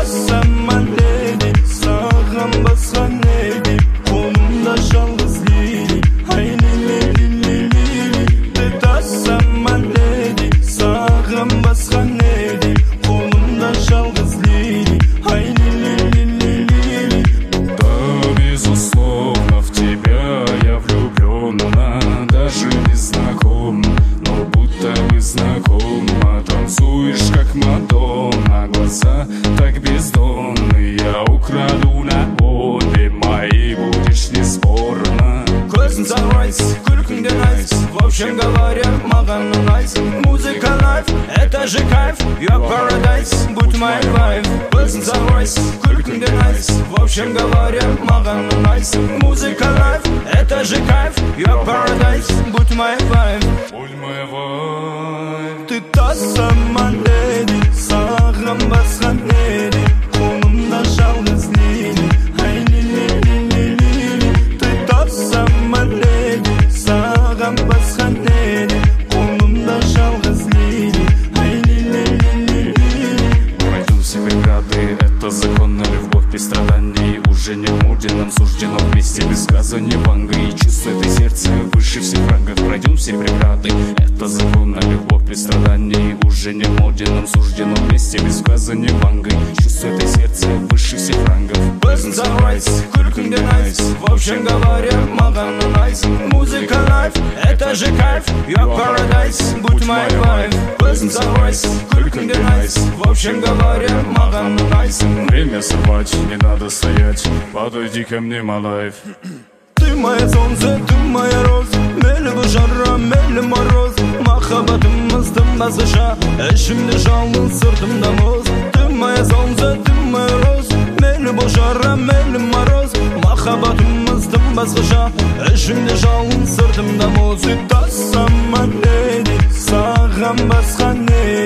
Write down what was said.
Tutarsam anneni sağam baskan neydi kolumda жалғыз lili Hayli Tutarsam anneni sağam baskan neydi kolumda жалғыз lili Hayli Да, безусловно, в тебя я влюблен. Даже не знаком, но будто бы знакома. Танцуешь, как Мадонна, глаза так бездонные. Я украду на обе мои, будешь неспорно. Көзің сағырайс, күлкің де найс. В общем говоря, маған ұнайс. Музыка лайф, это же кайф. You're paradise, будь моей вайф. Көзің сағырайс, күлкің де найс. В общем говоря, маған ұнайс. Музыка лайф, это же кайф. You're paradise, будь моей вайф. Будь моя вайф. Ты та сама леди, сағым басқан леди, қолымда жалғыз лили. Ты та сама леди, сағым басқан леди, қолымда жалғыз лили. Пройдем все преграды, это законная любовь без страданий. Уже не в моде, нам суждено вместе без сказа не ванга. И чувство этой сердца выше всех рангов. Пройдем все преграды, это законная любовь без страданий. Уже не в моде, нам суждено вместе без сказа не ванга. Чувство этой сердца выше всех рангов. Көзің сағырайс, күлкің де найс. В общем говоря, маған ұнайс. Музыка лайф, это же кайф. You're paradise, будь моей вайф. Көзің сағырайс, күлкің де найс. В общем говоря, маған ұнайс. Время сорвать, не надо стоять. Подойди ко мне, my life. Ты моя солнце, ты моя роза. Мейлі бұл жара, мейлі мороз. Махаббатымыздың басыша, ішімде жалғыз, сыртымда мұз. Ты моя солнце, ты моя роза. Мейлі бұл жара, мейлі мороз. Махаббатымыздың басыша, ішімде жалғыз, сыртымда мұз. Ты та сама леди, саған басқан не